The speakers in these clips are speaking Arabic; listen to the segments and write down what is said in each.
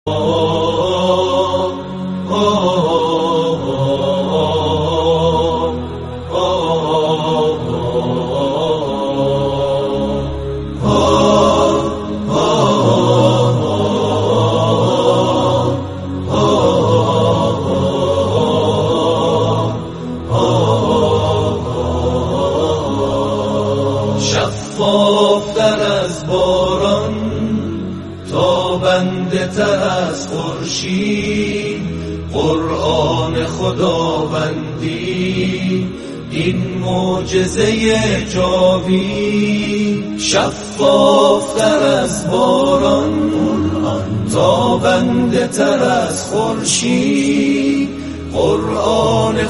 شفافتر از باران، تابنده تر از خورشید، قرآن خداوندی این معجزه جاوید. شفافتر از باران، تابنده تر از خورشید، قرآن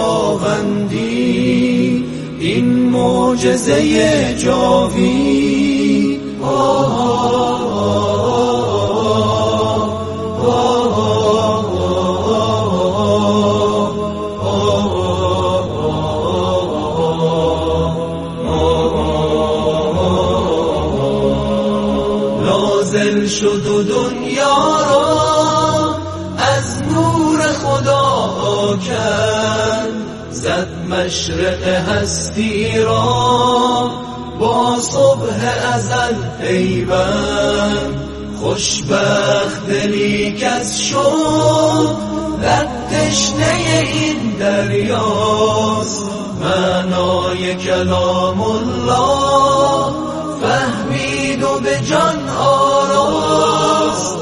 خداوندی این معجزه جاوید. نازل شد و دنیا را از نور خدا کرد، زد مشرق هستی را با صبح ازل پیوند. خوشبخت دلی کز شد در تشنه این دریاست، معنای کلام الله فهمید و به جان آراست.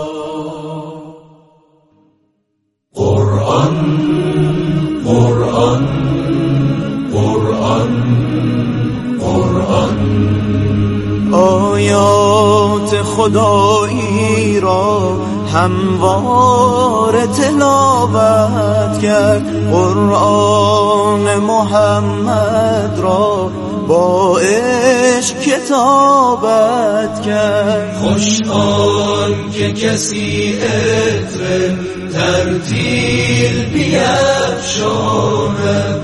قرآن قرآن قرآن قرآن آیات خدایی را هموار تلاوت کرد، قرآن محمد را با عشق کتابت کرد. خوش آن که کسی عطر ترتیل بیفشاند،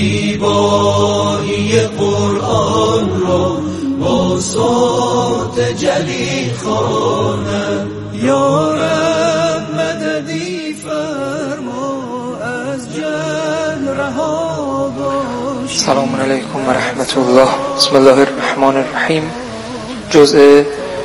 زیبایی قرآن را با صوت جلی خواند. یا رب مددی فرما از جهل رها باش. سلام علیکم و رحمت الله. بسم الله الرحمن الرحیم. جزء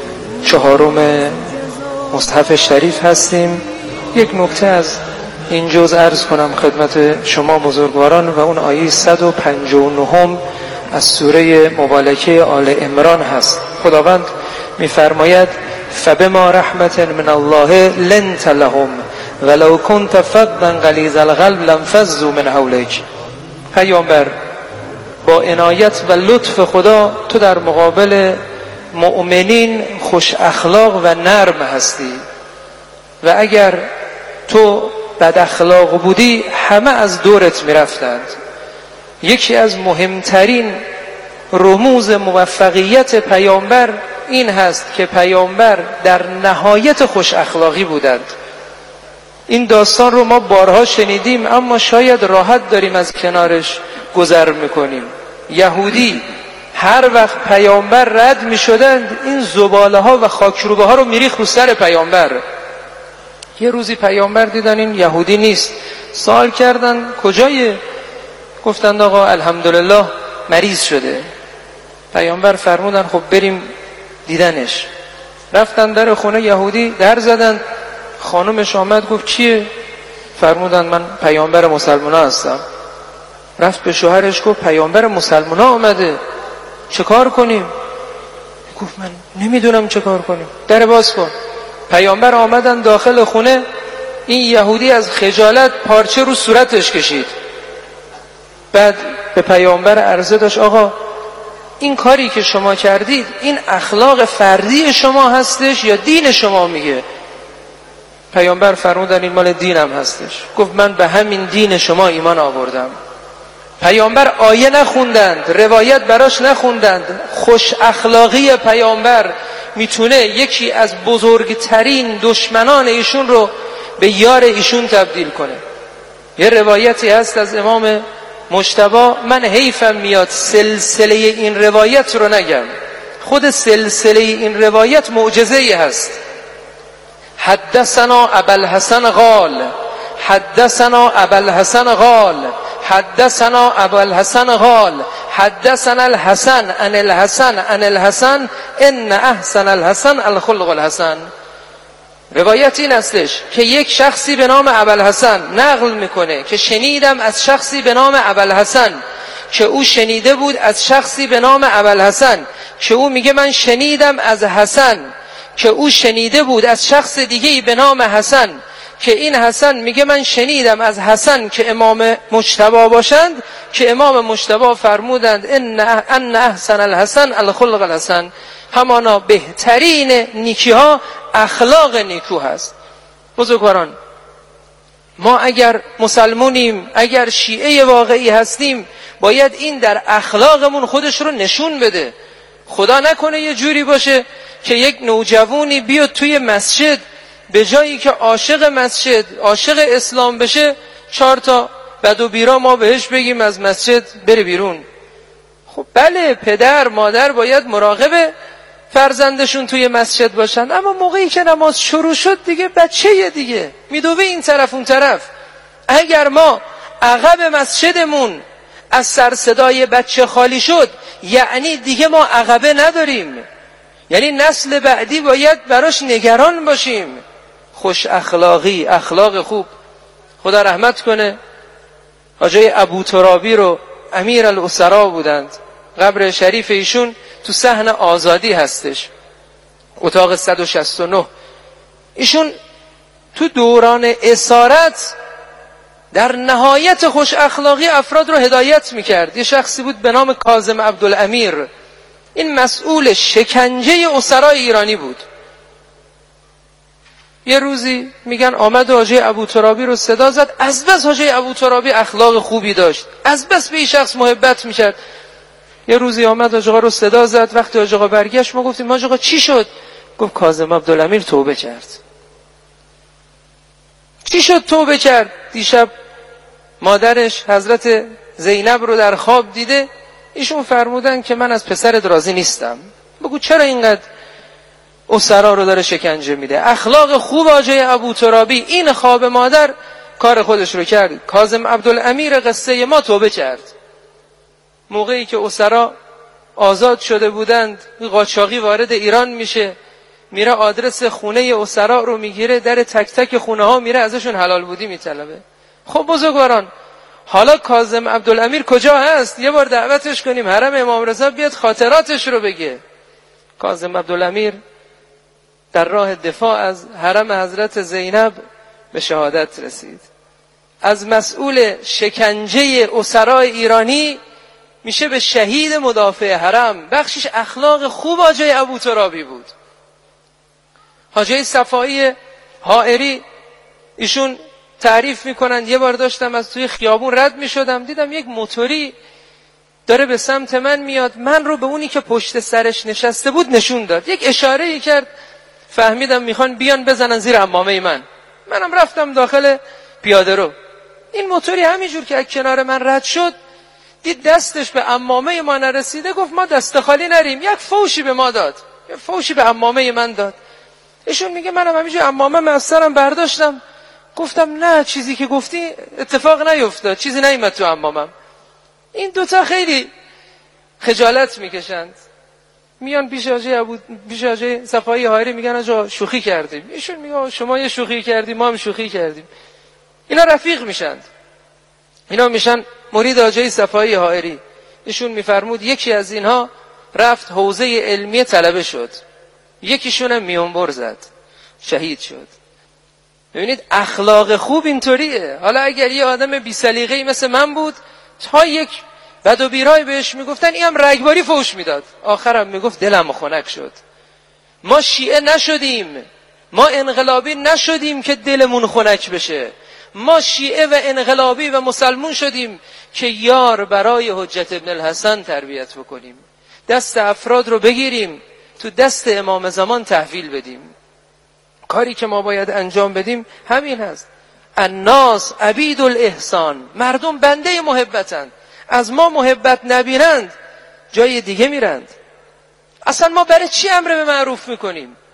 4 مصحف شریف هستیم. یک نکته از این جزء عرض کنم خدمت شما بزرگواران و اون آیه 159 از سوره مبارکه آل عمران هست. خداوند می‌فرماید فبما رحمت من الله لنت لهم ولو كنت فظا غلیظ القلب لانفضوا من حولک. پیامبر با عنایت و لطف خدا تو در مقابل مؤمنین خوش اخلاق و نرم هستی و اگر تو بد اخلاق بودی همه از دورت میرفتند. یکی از مهمترین رموز موفقیت پیامبر این هست که پیامبر در نهایت خوش اخلاقی بودند. این داستان رو ما بارها شنیدیم اما شاید راحت داریم از کنارش گذر میکنیم. یهودی هر وقت پیامبر رد میشدند این زباله ها و خاکروبه ها رو میریخت رو سر پیامبر. یه روزی پیامبر دیدن این یهودی نیست، سوال کردن کجای؟ گفتند آقا الحمدلله مریض شده. پیامبر فرمودن خب بریم دیدنش. رفتن در خونه یهودی در زدن. خانمش آمد گفت چیه؟ فرمودن من پیامبر مسلمانا هستم. رفت به شوهرش گفت پیامبر مسلمانا آمده، چه کار کنیم؟ گفت من نمیدونم چه کار کنیم، در باز کن. پیامبر آمدن داخل خونه. این یهودی از خجالت پارچه رو صورتش کشید. بعد به پیامبر عرضه داشت آقا این کاری که شما کردید این اخلاق فردی شما هستش یا دین شما میگه؟ پیامبر فرمودن این مال دینم هستش. گفت من به همین دین شما ایمان آوردم. پیامبر آیه نخوندند، روایت براش نخوندند. خوش اخلاقی پیامبر میتونه یکی از بزرگترین دشمنان ایشون رو به یار ایشون تبدیل کنه. یه روایتی هست از امام مجتبی، من حیفم میاد سلسله این روایت رو نگم. خود سلسله این روایت معجزه‌ای هست. حدثنا ابوالحسن قال حدثنا ابوالحسن قال حدثنا ابوالحسن قال حدثنا الحسن عن الحسن عن الحسن ان احسن الحسن الخلق الحسن. روایت این استش که یک شخصی به نام ابوالحسن نقل میکنه که شنیدم از شخصی به نام ابوالحسن که او شنیده بود از شخصی به نام ابوالحسن که او میگه من شنیدم از حسن که او شنیده بود از شخص دیگه‌ای به نام حسن که این حسن میگه من شنیدم از حسن که امام مجتبی باشند که امام مجتبی فرمودند ان احسن الحسن الخلق الحسن. همانا بهترین نیکی ها اخلاق نیکو هست. بزرگواران، ما اگر مسلمونیم، اگر شیعه واقعی هستیم، باید این در اخلاقمون خودش رو نشون بده. خدا نکنه یه جوری باشه که یک نوجوانی بیاد توی مسجد به جایی که عاشق مسجد، عاشق اسلام بشه، 4 تا بد و بیرا ما بهش بگیم از مسجد بره بیرون. خب بله، پدر مادر باید مراقب فرزندشون توی مسجد باشن، اما موقعی که نماز شروع شد دیگه بچه دیگه میدوه این طرف اون طرف. اگر ما عقب مسجدمون از سر صدای بچه خالی شد، یعنی دیگه ما عقبه نداریم، یعنی نسل بعدی باید براش نگران باشیم. خوش اخلاقی، اخلاق خوب. خدا رحمت کنه، حاجی ابوترابی رو امیر الاسرا بودند. قبر شریف ایشون تو صحن آزادی هستش، اتاق 169. ایشون تو دوران اسارت در نهایت خوش اخلاقی افراد رو هدایت میکرد. یه شخصی بود به نام کاظم عبدالامیر، این مسئول شکنجه اسرای ایرانی بود. یه روزی میگن آمد حاجی ابوترابی رو صدا زد، از بس حاجی ابوترابی اخلاق خوبی داشت، از بس به این شخص محبت میکرد. یه روزی آمد حاجی رو صدا زد، وقتی حاجی برگشت ما گفتیم حاجی چی شد؟ گفت کاظم عبدالامیر توبه کرد. چی شد توبه کرد؟ دیشب مادرش حضرت زینب رو در خواب دیده، ایشون فرمودن که من از پسرت راضی نیستم. بگو چرا اینقدر اسرا رو داره شکنجه میده؟ اخلاق خوب حاجی ابوترابی، این خواب مادر کار خودش رو کرد. کاظم عبدالامیر قصه ما توبه کرد. موقعی که اسرا آزاد شده بودند، قاچاقی وارد ایران میشه، میره آدرس خونه اسرا رو میگیره، در تک تک خونه ها میره ازشون حلال بودی میطلبه. خب بزرگواران، حالا کاظم عبدالامیر کجا هست؟ یه بار دعوتش کنیم حرم امام رضا بیاد خاطراتش رو بگه. کاظم عبدالامیر در راه دفاع از حرم حضرت زینب به شهادت رسید. از مسئول شکنجه اسرای ایرانی میشه به شهید مدافع حرم. بخشش اخلاق خوب حاجی ابوترابی بود. حاجی صفایی حائری ایشون تعریف میکنند یه بار داشتم از توی خیابون رد میشدم، دیدم یک موتوری داره به سمت من میاد، من رو به اونی که پشت سرش نشسته بود نشون داد، یک اشاره‌ای کرد، فهمیدم میخوان بیان بزنن زیر عمامه منم رفتم داخل پیاده رو. این موتوری همینجور که از کنار من رد شد، دید دستش به عمامه ما نرسیده، گفت ما دست خالی نریم، یک فوشی به ما داد، یک فوشی به عمامه من داد. ایشون میگه منم همینجور عمامه از سرم برداشتم، گفتم نه چیزی که گفتی اتفاق نیفتاد، چیزی نیامد تو عمامم. این دوتا خیلی خجالت میکشند، میان پیش حاجی صفایی حائری میگن آجا شوخی کردیم. ایشون میگه شما یه شوخی کردی، ما هم شوخی کردیم. اینا رفیق میشند، اینا میشن مرید حاجی صفایی حائری. ایشون میفرمود یکی از اینها رفت حوزه علمی طلبه شد، یکیشون هم میونبر زد، شهید شد. ببینید اخلاق خوب اینطوریه. حالا اگر یه آدم بی سلیقه‌ای مثل من بود، تا یک بد و بیرای بهش میگفتن اینم رگباری فوش میداد، آخرم میگفت دلم خنک شد. ما شیعه نشدیم، ما انقلابی نشدیم که دلمون خنک بشه. ما شیعه و انقلابی و مسلمون شدیم که یار برای حجت ابن الحسن تربیت بکنیم، دست افراد رو بگیریم تو دست امام زمان تحویل بدیم. کاری که ما باید انجام بدیم همین هست. الناس عبید الاحسان، مردم بنده محبتند، از ما محبت نبینند جای دیگه میرند. اصلا ما برای چی امر به معروف میکنیم؟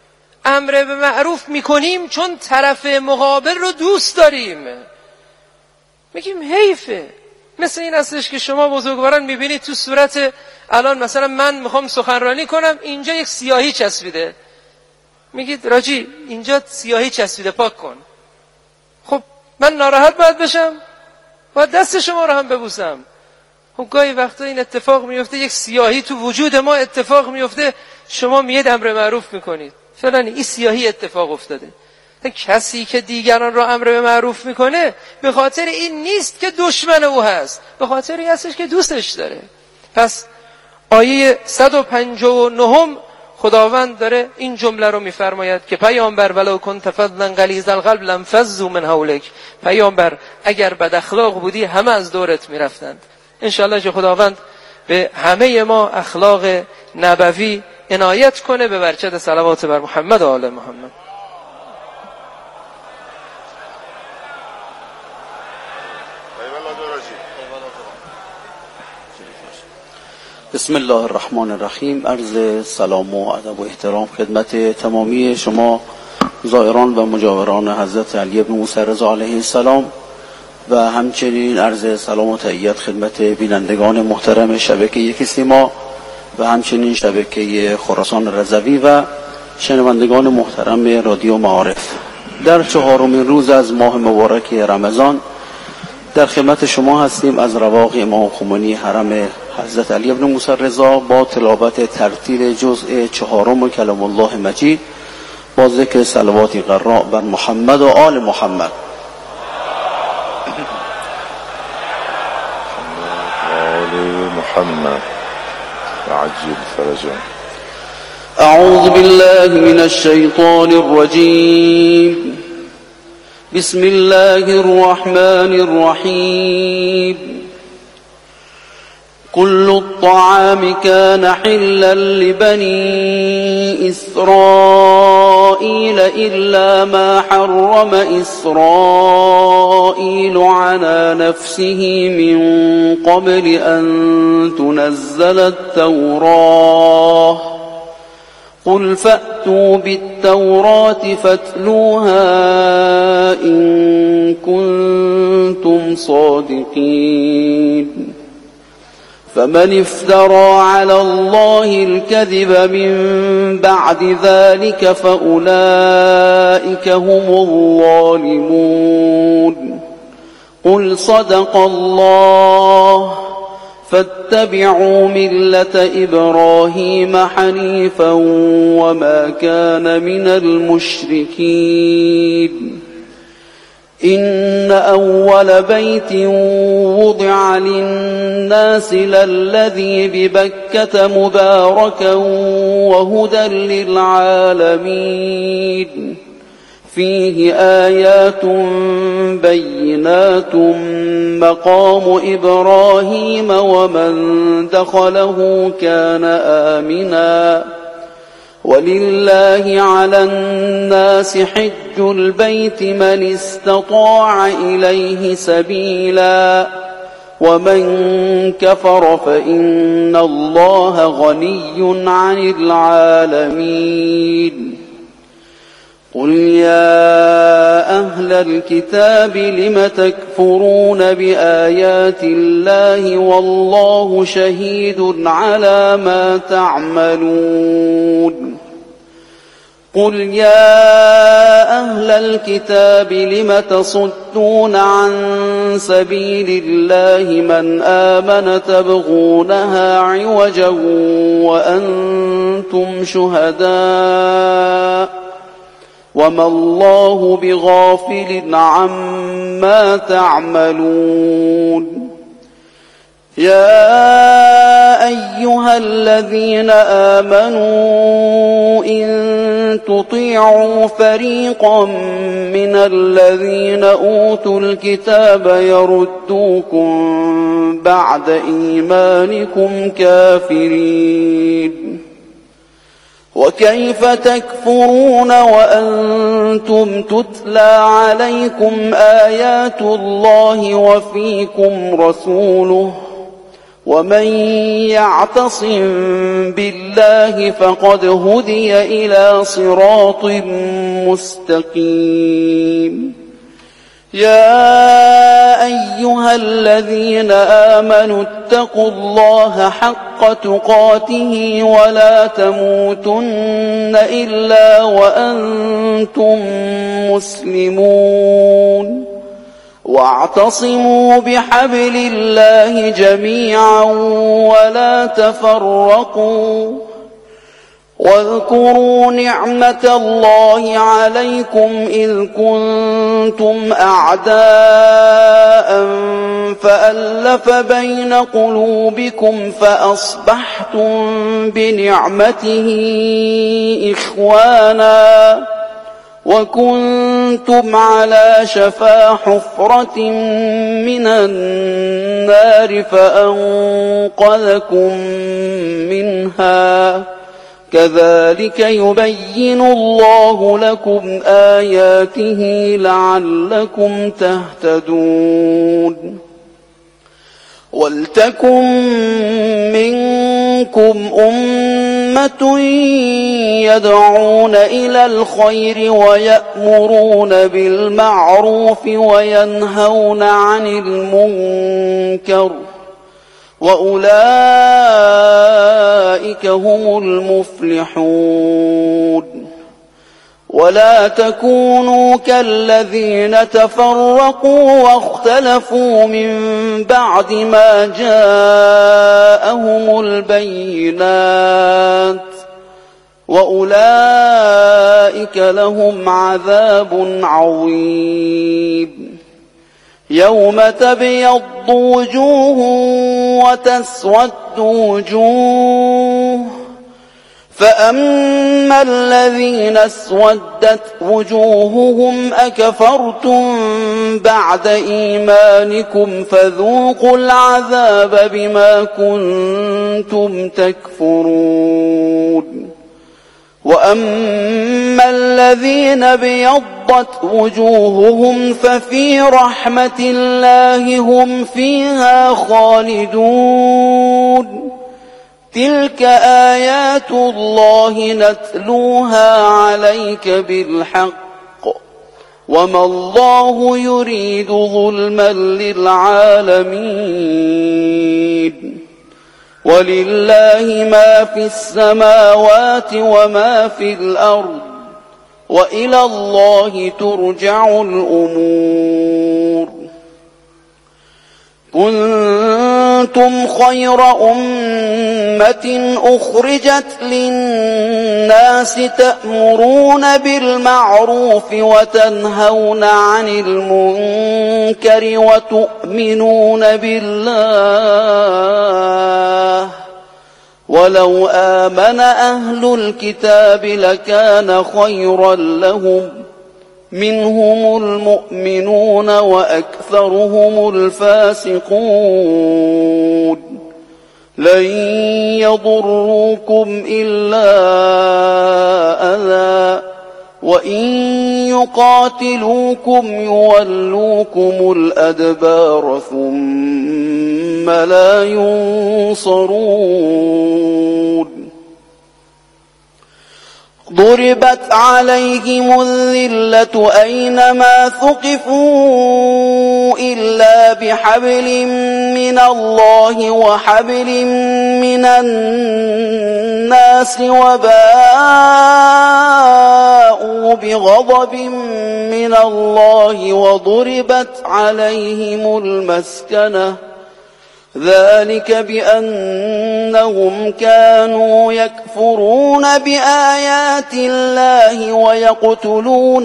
امر به معروف میکنیم چون طرف مقابل رو دوست داریم. میگیم حیفه. مثل این هستش که شما بزرگواران میبینید تو صورت، الان مثلا من میخوام سخنرانی کنم، اینجا یک سیاهی چسبیده، میگید راجی اینجا سیاهی چسبیده پاک کن. خب من ناراحت باید بشم؟ باید دست شما رو هم ببوسم. خب گاهی وقتا این اتفاق میفته، یک سیاهی تو وجود ما اتفاق میفته، شما میید امر معروف میکنید، فلان این سیاهی اتفاق افتاده. کسی که دیگران را امر به معروف میکنه به خاطر این نیست که دشمن او هست، به خاطر این هستش که دوستش داره. پس آیه 159 خداوند داره این جمله رو میفرماید که پیامبر ولو کنت فظا غلیظ القلب لانفضوا من حولک، پیامبر اگر بد اخلاق بودی همه از دورت میرفتند. انشاءالله که خداوند به همه ما اخلاق نبوی عنایت کنه به برکت صلوات بر محمد و آل محمد. بسم الله الرحمن الرحیم. عرض سلام و ادب و احترام خدمت تمامی شما زائران و مجاوران حضرت علی بن موسی رضا علیه السلام و همچنین عرض سلام و تحیت خدمت بینندگان محترم شبکه یک سیما و همچنین شبکه خراسان رضوی و شنوندگان محترم رادیو معارف. در چهارمین روز از ماه مبارک رمضان در خدمت شما هستیم از رواق امام خمینی حرم حضرت علی بن موسی رضا با تلاوت ترتیل جزء چهارم کلام الله مجید با ذکر صلوات قراء بر محمد و آل محمد. آل محمد عجل فرجا. اعوذ بالله من الشیطان الرجیم. بسم الله الرحمن الرحیم. كل الطعام كان حلا لبني إسرائيل إلا ما حرم إسرائيل على نفسه من قبل أن تنزل التوراة قل فأتوا بالتوراة فاتلوها إن كنتم صادقين. فمن افترى على الله الكذب من بعد ذلك فأولئك هم الظالمون. قل صدق الله فاتبعوا ملة إبراهيم حنيفا وما كان من المشركين. إن أول بيت وضع للناس للذي ببكة مباركا وهدى للعالمين فيه آيات بينات مقام إبراهيم ومن دخله كان آمنا ولله على الناس حج البيت من استطاع إليه سبيلا ومن كفر فإن الله غني عن العالمين. قل يا أهل الكتاب لم تكفرون بآيات الله والله شهيد على ما تعملون. قل يا أهل الكتاب لم تصدون عن سبيل الله من آمن تبغونها عوجا وأنتم شهداء وما الله بغافل عما تعملون. يا أيها الذين آمنوا إن تطيعوا فريقا من الذين أوتوا الكتاب يردوكم بعد إيمانكم كافرين وكيف تكفرون وأنتم تتلى عليكم آيات الله وفيكم رسوله ومن يعتصم بالله فقد هدي إلى صراط مستقيم. يا أيها الذين آمنوا اتقوا الله حق تقاته ولا تموتن إلا وأنتم مسلمون. واعتصموا بحبل الله جميعا ولا تفرقوا. واذكروا نعمة الله عليكم إذ كنتم أعداء فألف بين قلوبكم فأصبحتم بنعمته إخوانا وكنتم على شفا حفرة من النار فأنقذكم منها. كذلك يبين الله لكم آياته لعلكم تهتدون. ولتكن منكم أمة يدعون إلى الخير ويأمرون بالمعروف وينهون عن المنكر وأولئك هم المفلحون. ولا تكونوا كالذين تفرقوا واختلفوا من بعد ما جاءهم البينات وأولئك لهم عذاب عظيم. يوم تبيض وجوه وتسود وجوه فأما الذين اسودت وجوههم أكفرتم بعد إيمانكم فذوقوا العذاب بما كنتم تكفرون. وأما الذين ابيضت وجوههم ففي رحمة الله هم فيها خالدون. تلك آيات الله نتلوها عليك بالحق وما الله يريد ظلما للعالمين. ولله ما في السماوات وما في الأرض وإلى الله ترجع الأمور. كنتم خير أمة أخرجت للناس تأمرون بالمعروف وتنهون عن المنكر وتؤمنون بالله. ولو آمن أهل الكتاب لكان خيرا لهم منهم المؤمنون وأكثرهم الفاسقون. لن يضروكم إلا أذى وإن يقاتلوكم يولوكم الأدبار ثم لا ينصرون. ضربت عليهم الذلة أينما ثقفوا إلا بحبل من الله وحبل من الناس وباءوا بغضب من الله وضربت عليهم المسكنة. ذلك بأنهم كانوا يكفرون بآيات الله ويقتلون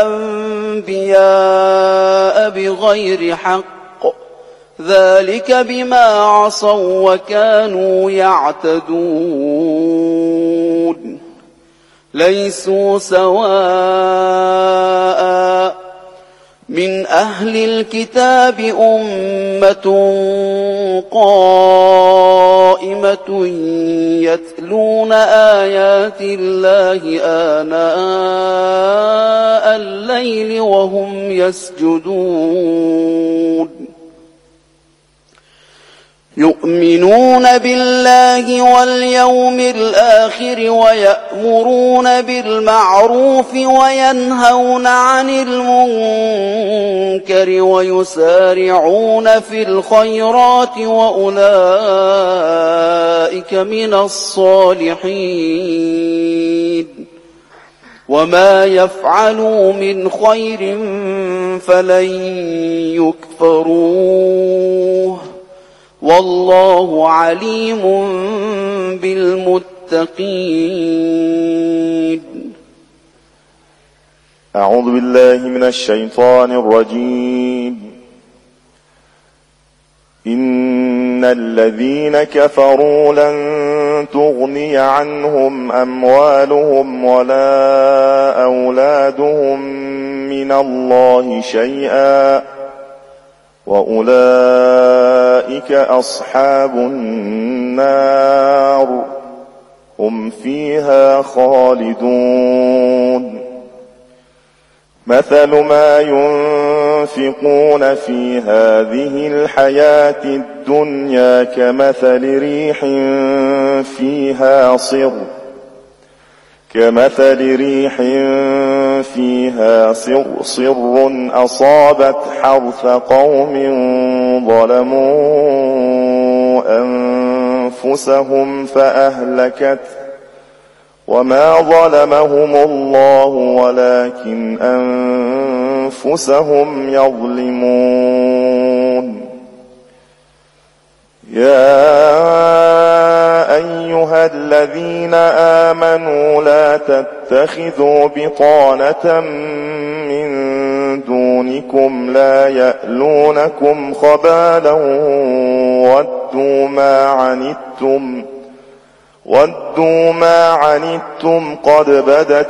الأنبياء بغير حق. ذلك بما عصوا وكانوا يعتدون. ليسوا سواء من أهل الكتاب أمة قائمة يتلون آيات الله آناء الليل وهم يسجدون. يؤمنون بالله واليوم الآخر ويأمرون بالمعروف وينهون عن المنكر ويسارعون في الخيرات وأولئك من الصالحين وما يفعلوا من خير فلن يكفروه والله عليم بالمتقين. أعوذ بالله من الشيطان الرجيم. إن الذين كفروا لن تغني عنهم أموالهم ولا أولادهم من الله شيئا وأولئك أصحاب النار هم فيها خالدون. مثل ما ينفقون في هذه الحياة الدنيا كمثل ريح فيها صرصر أصابت حرث قوم ظلموا أنفسهم فأهلكته وما ظلمهم الله ولكن أنفسهم يظلمون. يا أيها الذين آمنوا لا تتخذوا بطانة من دونكم لا يألونكم خبالا ودوا ما عنتم قد بدت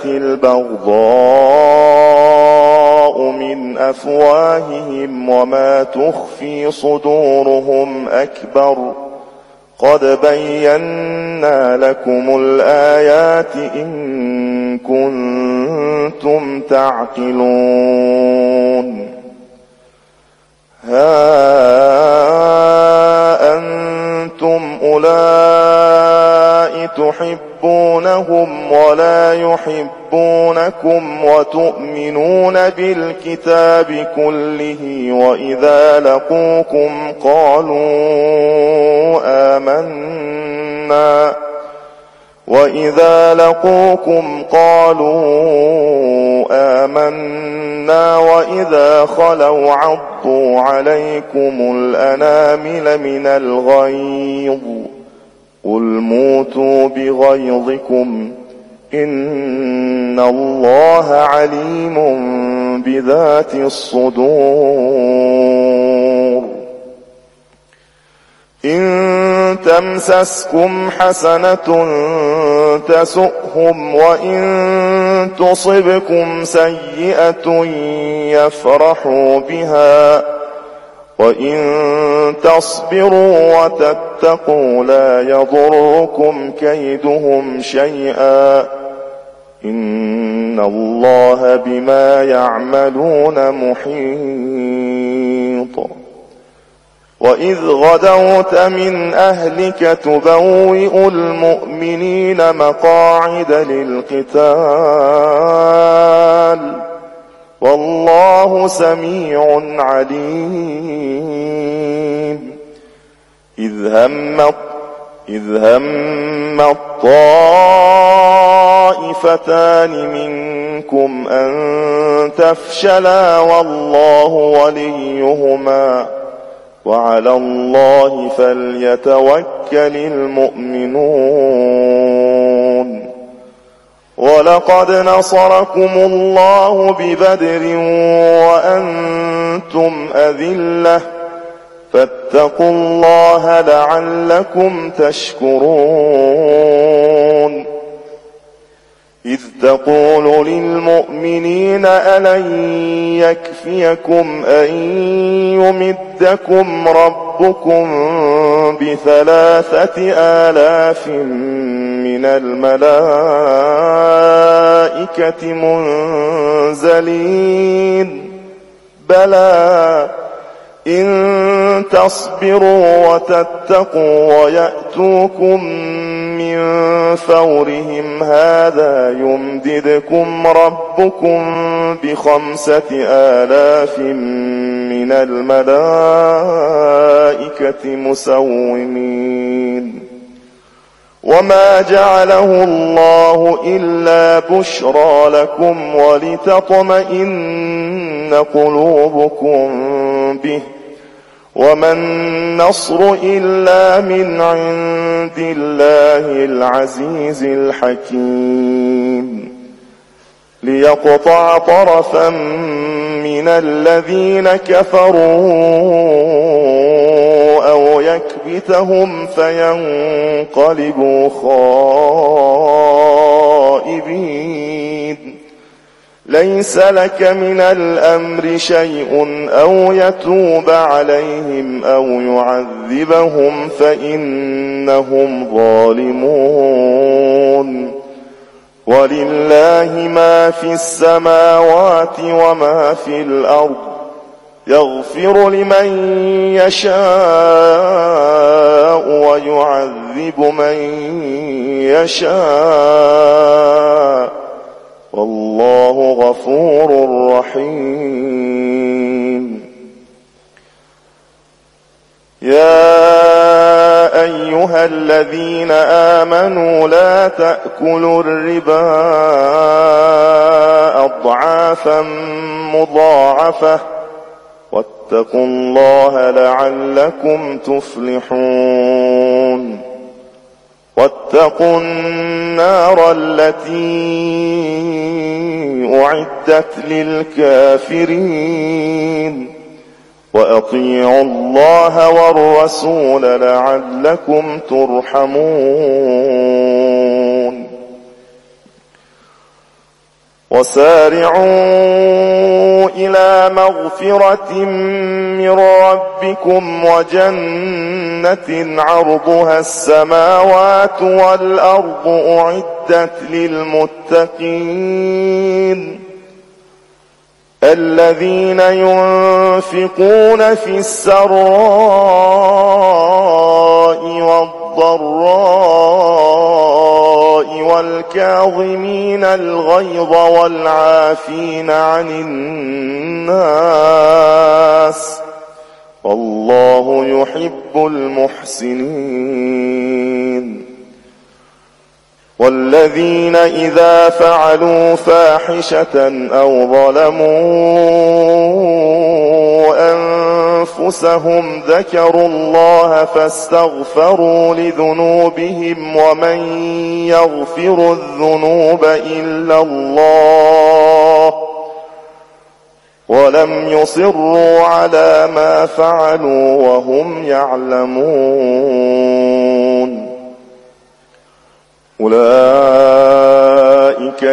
البغضاء من أفواههم وما تخفي صدورهم أكبر قد بينا لكم الآيات إن كنتم تعقلون. ها أنتم أولئك تحبونهم ولا يحبونكم وتؤمنون بالكتاب كله وإذا لقوكم قالوا آمنا وإذا خلوا عضوا عليكم الأنامل من الغيظ قل موتوا بغيظكم إن الله عليم بذات الصدور. إن تمسسكم حسنة تسؤهم وإن تصبكم سيئة يفرحوا بها وإن تصبروا وتتقوا لا يضركم كيدهم شيئا إن الله بما يعملون محيط. وإذ غدوت من أهلك تبوئ المؤمنين مقاعد للقتال والله سميع عليم. إذ هم الطائفتان منكم أن تفشلا والله وليهما وعلى الله فليتوكل المؤمنون. ولقد نصركم الله ببدر وأنتم أذلة فاتقوا الله لعلكم تشكرون. إذ تقول للمؤمنين ألن يكفيكم أن يمدكم ربكم ب3,000 من الملائكة منزلين بلى إن تصبروا وتتقوا ويأتوكم من فورهم هذا يمددكم ربكم ب5,000 من الملائكة مسومين وما جعله الله إلا بشرى لكم ولتطمئن قلوبكم به وما النصر إلا من عند الله العزيز الحكيم ليقطع طرفا من الذين كفروا أو يكبتهم فينقلبوا خائبين ليس لك من الأمر شيء أو يتوب عليهم أو يعذبهم فإنهم ظالمون ولله ما في السماوات وما في الأرض يغفر لمن يشاء ويعذب من يشاء والله غفور رحيم يا أيها الذين آمنوا لا تأكلوا الربا أضعافا مضاعفة واتقوا الله لعلكم تفلحون واتقوا النار التي أعدت للكافرين وأطيعوا الله والرسول لعلكم ترحمون وسارعوا إلى مغفرة من ربكم وجنة عرضها السماوات والأرض أعدت للمتقين الذين ينفقون في السراء والضراء والكاظمين الغيظ والعافين عن الناس والله يحب المحسنين والذين إذا فعلوا فاحشة أو ظلموا أنفسهم ذكروا الله فاستغفروا لذنوبهم ومن يغفر الذنوب إلا الله ولم يصروا على ما فعلوا وهم يعلمون أولئك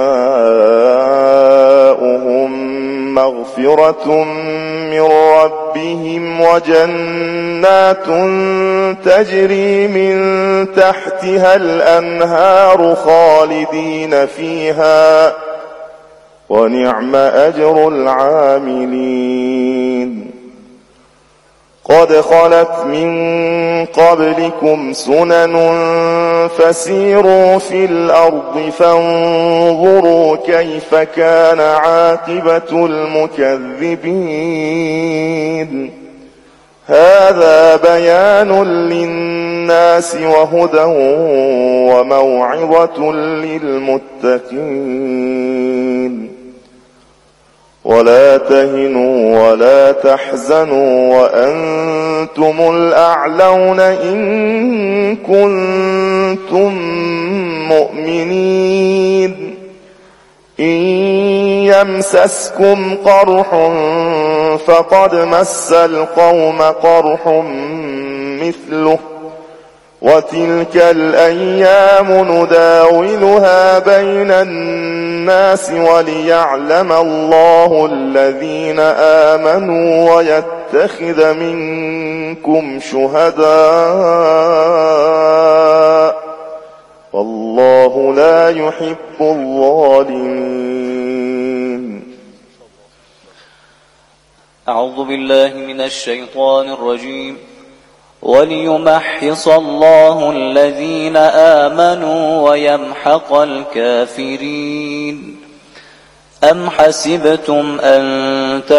جزاؤهم مغفرة من ربهم وجنات تجري من تحتها الأنهار خالدين فيها ونعم أجر العاملين قد خلت من قبلكم سنن فسيروا في الأرض فانظروا كيف كان عاقبة المكذبين هذا بيان للناس وهدى وموعظة للمتقين ولا تهنوا ولا تحزنوا وأنتم الأعلون إن كنتم مؤمنين إن يمسسكم قرح فقد مس القوم قرح مثله وتلك الأيام نداولها بين الناس وليعلم الله الذين آمنوا ويتخذ منكم شهداء والله لا يحب الظالمين. أعوذ بالله من الشيطان الرجيم وليمحص الله الذين آمنوا ويمحق الكافرين أم حسبتم أن